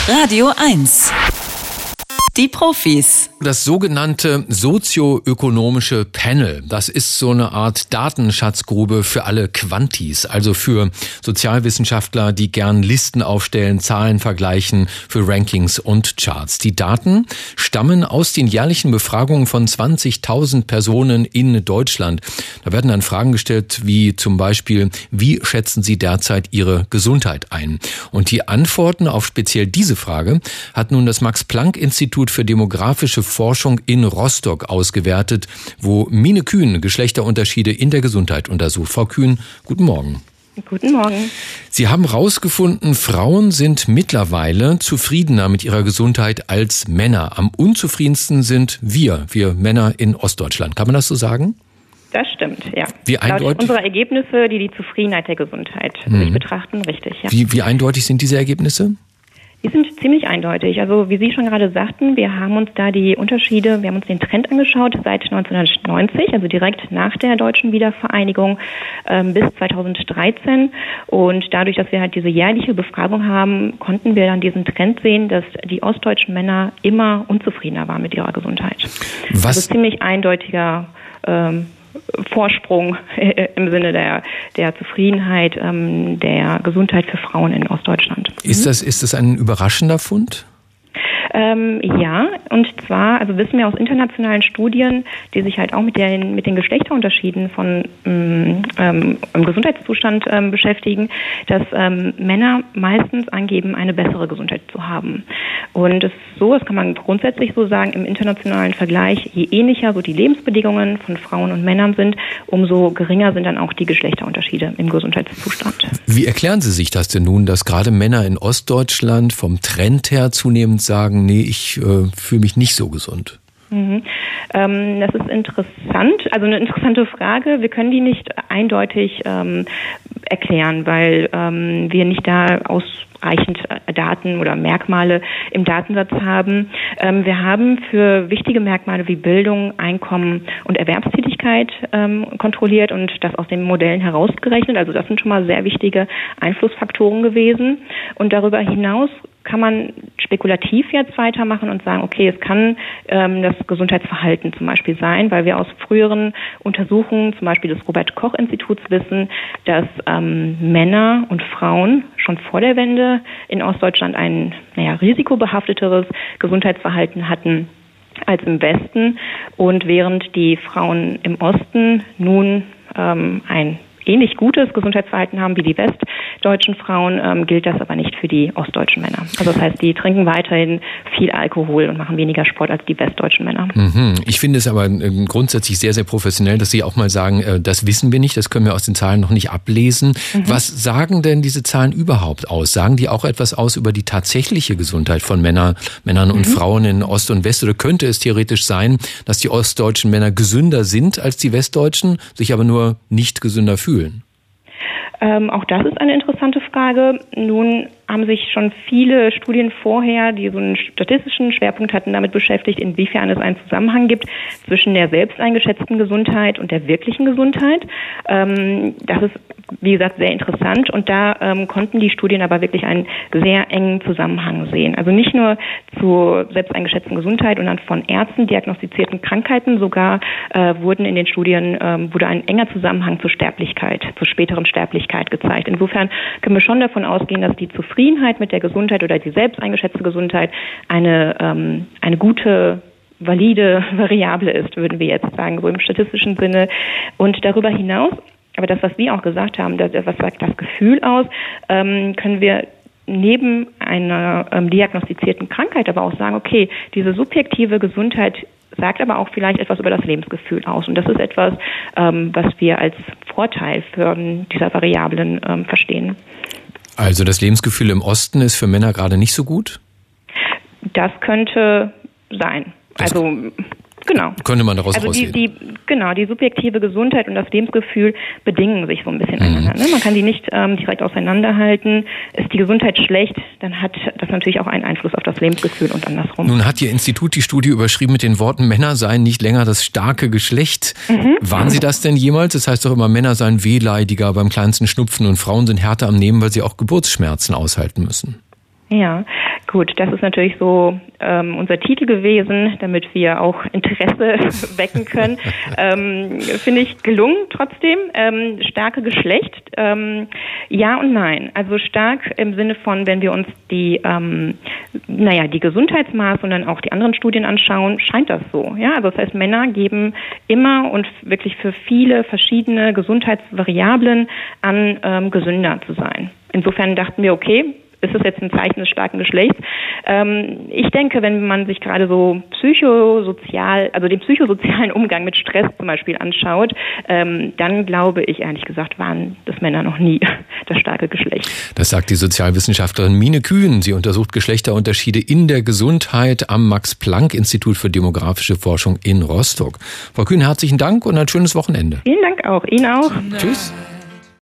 Radio 1. Die Profis. Das sogenannte sozioökonomische Panel, das ist so eine Art Datenschatzgrube für alle Quantis, also für Sozialwissenschaftler, die gern Listen aufstellen, Zahlen vergleichen, für Rankings und Charts. Die Daten stammen aus den jährlichen Befragungen von 20.000 Personen in Deutschland. Da werden dann Fragen gestellt, wie zum Beispiel, wie schätzen Sie derzeit Ihre Gesundheit ein? Und die Antworten auf speziell diese Frage hat nun das Max-Planck-Institut für demografische Forschung in Rostock ausgewertet, wo Mine Kühn Geschlechterunterschiede in der Gesundheit untersucht. Frau Kühn, guten Morgen. Guten Morgen. Sie haben herausgefunden, Frauen sind mittlerweile zufriedener mit ihrer Gesundheit als Männer. Am unzufriedensten sind wir Männer in Ostdeutschland. Kann man das so sagen? Das stimmt, ja. Wie eindeutig? Laut unserer Ergebnisse, die Zufriedenheit der Gesundheit sich betrachten, richtig, ja. Wie eindeutig sind diese Ergebnisse? Die sind ziemlich eindeutig. Also wie Sie schon gerade sagten, wir haben uns da die Unterschiede, wir haben uns den Trend angeschaut seit 1990, also direkt nach der deutschen Wiedervereinigung bis 2013. Und dadurch, dass wir halt diese jährliche Befragung haben, konnten wir dann diesen Trend sehen, dass die ostdeutschen Männer immer unzufriedener waren mit ihrer Gesundheit. Was? Also ziemlich eindeutiger Vorsprung im Sinne der Zufriedenheit, der Gesundheit für Frauen in Ostdeutschland. Ist das ein überraschender Fund? Ja, und zwar, also wissen wir aus internationalen Studien, die sich halt auch mit den Geschlechterunterschieden im Gesundheitszustand beschäftigen, dass Männer meistens angeben, eine bessere Gesundheit zu haben. Und das kann man grundsätzlich so sagen, im internationalen Vergleich, je ähnlicher so die Lebensbedingungen von Frauen und Männern sind, umso geringer sind dann auch die Geschlechterunterschiede im Gesundheitszustand. Wie erklären Sie sich das denn nun, dass gerade Männer in Ostdeutschland vom Trend her zunehmend sagen, nee, ich fühle mich nicht so gesund? Das ist interessant, also eine interessante Frage. Wir können die nicht eindeutig erklären, weil wir nicht da ausreichend Daten oder Merkmale im Datensatz haben. Wir haben für wichtige Merkmale wie Bildung, Einkommen und Erwerbstätigkeit kontrolliert und das aus den Modellen herausgerechnet. Also das sind schon mal sehr wichtige Einflussfaktoren gewesen. Und darüber hinaus kann man spekulativ jetzt weitermachen und sagen, okay, es kann das Gesundheitsverhalten zum Beispiel sein, weil wir aus früheren Untersuchungen, zum Beispiel des Robert-Koch-Instituts, wissen, dass Männer und Frauen schon vor der Wende in Ostdeutschland ein risikobehafteteres Gesundheitsverhalten hatten als im Westen. Und während die Frauen im Osten nun ein ähnlich gutes Gesundheitsverhalten haben wie die westdeutschen Frauen, gilt das aber nicht für die ostdeutschen Männer. Also das heißt, die trinken weiterhin viel Alkohol und machen weniger Sport als die westdeutschen Männer. Ich finde es aber grundsätzlich sehr, sehr professionell, dass Sie auch mal sagen, das wissen wir nicht, das können wir aus den Zahlen noch nicht ablesen. Was sagen denn diese Zahlen überhaupt aus? Sagen die auch etwas aus über die tatsächliche Gesundheit von Männern und Frauen in Ost und West? Oder könnte es theoretisch sein, dass die ostdeutschen Männer gesünder sind als die westdeutschen, sich aber nur nicht gesünder fühlen? Auch das ist eine interessante Frage. Nun haben sich schon viele Studien vorher, die so einen statistischen Schwerpunkt hatten, damit beschäftigt, inwiefern es einen Zusammenhang gibt zwischen der selbst eingeschätzten Gesundheit und der wirklichen Gesundheit. Das ist, wie gesagt, sehr interessant und da konnten die Studien aber wirklich einen sehr engen Zusammenhang sehen. Also nicht nur zur selbst eingeschätzten Gesundheit und dann von Ärzten diagnostizierten Krankheiten, sogar wurde in den Studien ein enger Zusammenhang zur Sterblichkeit, zur späteren Sterblichkeit gezeigt. Insofern können wir schon davon ausgehen, dass die Zufriedenheit mit der Gesundheit oder die selbst eingeschätzte Gesundheit eine gute, valide Variable ist, würden wir jetzt sagen, so im statistischen Sinne. Und darüber hinaus, aber das, was Sie auch gesagt haben, was sagt das Gefühl aus, können wir neben einer diagnostizierten Krankheit aber auch sagen, okay, diese subjektive Gesundheit sagt aber auch vielleicht etwas über das Lebensgefühl aus. Und das ist etwas, was wir als Vorteil für dieser Variablen verstehen. Also das Lebensgefühl im Osten ist für Männer gerade nicht so gut? Das könnte sein. Genau. Könnte man daraus rauslesen. Die subjektive Gesundheit und das Lebensgefühl bedingen sich so ein bisschen einander. Ne? Man kann die nicht direkt auseinanderhalten. Ist die Gesundheit schlecht, dann hat das natürlich auch einen Einfluss auf das Lebensgefühl und andersrum. Nun hat Ihr Institut die Studie überschrieben mit den Worten, Männer seien nicht länger das starke Geschlecht. Waren Sie das denn jemals? Das heißt doch immer, Männer seien wehleidiger beim kleinsten Schnupfen und Frauen sind härter am Nehmen, weil sie auch Geburtsschmerzen aushalten müssen. Ja, gut, das ist natürlich so unser Titel gewesen, damit wir auch Interesse wecken können. Finde ich gelungen trotzdem. Starke Geschlecht, ja und nein. Also stark im Sinne von, wenn wir uns die Gesundheitsmaße und dann auch die anderen Studien anschauen, scheint das so. Ja, also das heißt, Männer geben immer und wirklich für viele verschiedene Gesundheitsvariablen an, gesünder zu sein. Insofern dachten wir, okay, ist das jetzt ein Zeichen des starken Geschlechts? Ich denke, wenn man sich gerade so den psychosozialen Umgang mit Stress zum Beispiel anschaut, dann glaube ich, ehrlich gesagt, waren das Männer noch nie das starke Geschlecht. Das sagt die Sozialwissenschaftlerin Mine Kühn. Sie untersucht Geschlechterunterschiede in der Gesundheit am Max-Planck-Institut für demografische Forschung in Rostock. Frau Kühn, herzlichen Dank und ein schönes Wochenende. Vielen Dank auch. Ihnen auch. Tschüss.